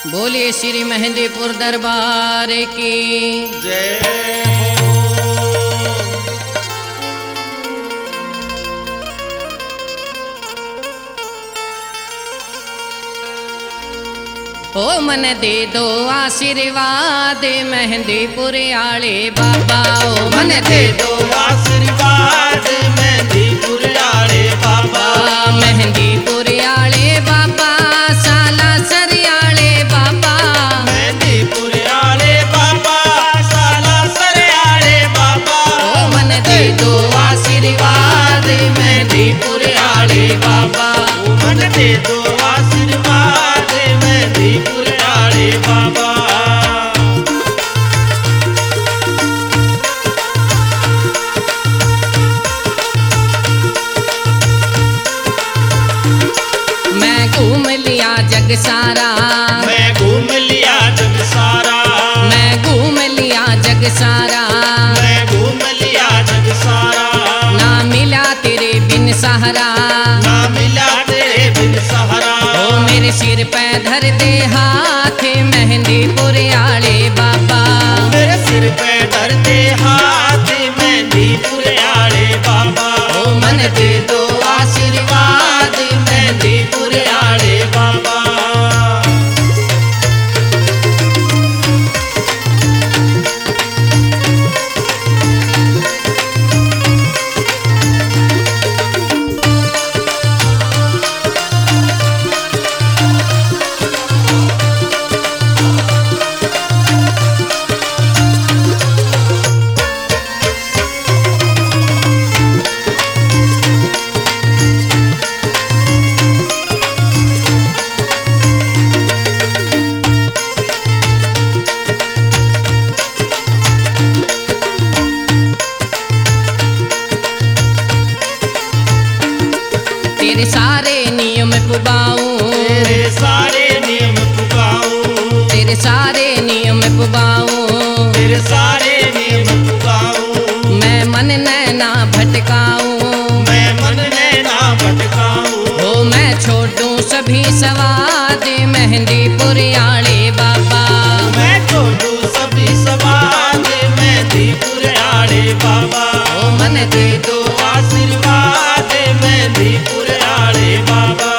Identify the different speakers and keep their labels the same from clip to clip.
Speaker 1: बोलिए श्री मेहंदीपुर दरबार की
Speaker 2: जय
Speaker 1: हो। ओ मन दे दो आशीर्वाद मेहंदीपुर आले बाबा। ओ मन दे दो
Speaker 2: आशीर्वाद मेहंदीपुर आले बाबा।
Speaker 1: मेहंदीपुर आले बाबा साला सरियाले बाबा।
Speaker 2: मेहंदीपुर आले बाबा साला सरियाले बाबा।
Speaker 1: ओ मन दे दो आशीर्वाद मेहंदीपुर आले बाबा।
Speaker 2: ओ मन दे दो आशीर्वाद मेहंदीपुर आले बाबा।
Speaker 1: मैं घूम लिया जग सारा।
Speaker 2: मैं घूम लिया जग सारा।
Speaker 1: मैं घूम लिया जग सारा।
Speaker 2: मैं घूम लिया जग सारा।
Speaker 1: ना मिला तेरे बिन सहारा।
Speaker 2: ना मिला तेरे बिन सहारा।
Speaker 1: ओ मेरे सिर पे धर दे हाथ मेहंदीपुर आले बाबा।
Speaker 2: मेरे सिर पे धर दे हाथ मेहंदीपुर आले बाबा।
Speaker 1: ओ मन दे दो
Speaker 2: आशीर्वाद मेहंदीपुर आले बाबा।
Speaker 1: तेरे सारे नियम पुगाऊं।
Speaker 2: तेरे सारे नियम पुगाऊं।
Speaker 1: तेरे सारे नियम पुगाऊं।
Speaker 2: तेरे सारे नियम पुगाऊं।
Speaker 1: मैं मन नैना भटकाऊं।
Speaker 2: मैं मन नैना भटकाऊं।
Speaker 1: ओ मैं छोड़ूं सभी सवाद मेहंदीपुर आले बाबा।
Speaker 2: मैं छोड़ू सभी समाज मेहंदीपुर आले बाबा।
Speaker 1: ओ मन दे दो
Speaker 2: आशीर्वाद मेहंदीपुर आले बाबा।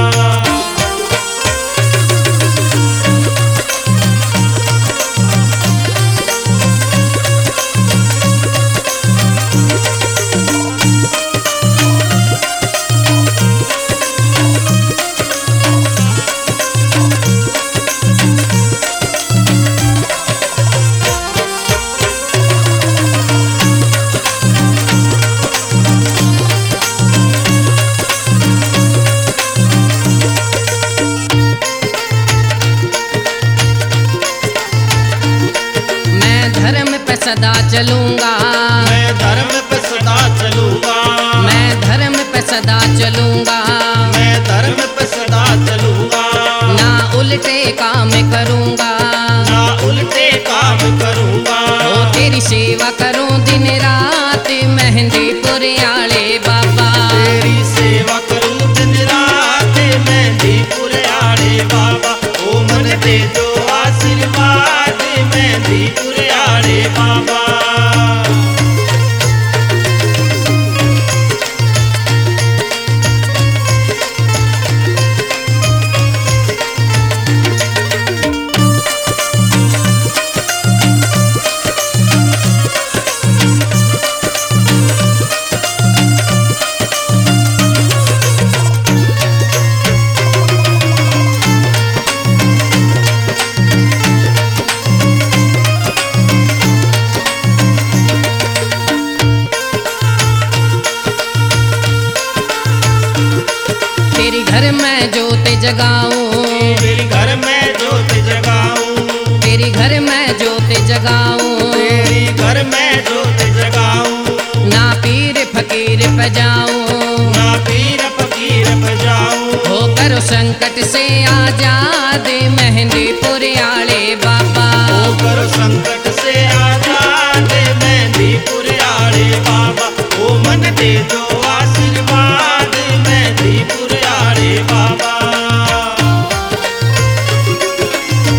Speaker 1: मैं धर्म पे सदा चलूंगा।
Speaker 2: मैं धर्म पे सदा चलूंगा।
Speaker 1: मैं धर्म पे सदा चलूंगा।
Speaker 2: मैं धर्म पे सदा चलूंगा।
Speaker 1: ना उल्टे काम करूंगा।
Speaker 2: ना उल्टे काम करूंगा।
Speaker 1: ओ तेरी सेवा करूं दिन रात मेहंदीपुर आले बाबा।
Speaker 2: तेरी सेवा करूं दिन रात मेहंदीपुर आले बाबा। ओ मन दे दो आशीर्वाद मेहंदीपुर आले बाबा।
Speaker 1: तेरी घर में जोत जगाऊं।
Speaker 2: तेरे घर में जोत जगाऊं।
Speaker 1: तेरी घर में जोत जगाऊं।
Speaker 2: तेरे घर में जोत जगाऊं।
Speaker 1: ना पीर फकीर पे जाऊं।
Speaker 2: ना पीर फकीर पे जाऊं।
Speaker 1: हो करो संकट से आजाद मेहंदीपुर आले बाबा।
Speaker 2: ओ करो संकट से आजाद मेहंदीपुर आले बाबा। ओ मन दे दो आशीर्वाद मेहंदीपुर आले बाबा।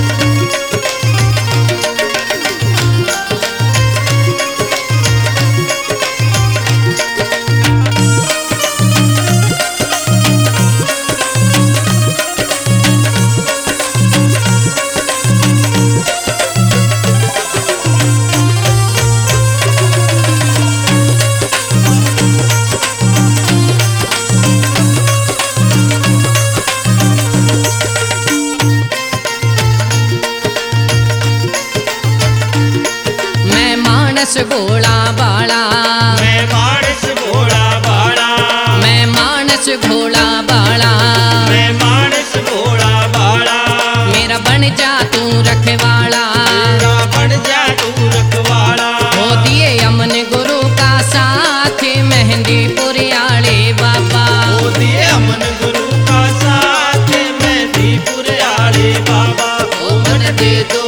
Speaker 1: मानस भोला बाला,
Speaker 2: मैं मानस भोला बाला,
Speaker 1: मैं मानस भोला बाला,
Speaker 2: मैं मानस भोला बाला।
Speaker 1: मेरा बन जा तू रखवाला,
Speaker 2: मेरा बन जा तू रखवाला।
Speaker 1: हो दिए अमन गुरु का साथ मेहंदीपुर आले बाबा,
Speaker 2: हो दिए अमन गुरु का साथ मेहंदीपुर आले बाबा। ओ मन दे दो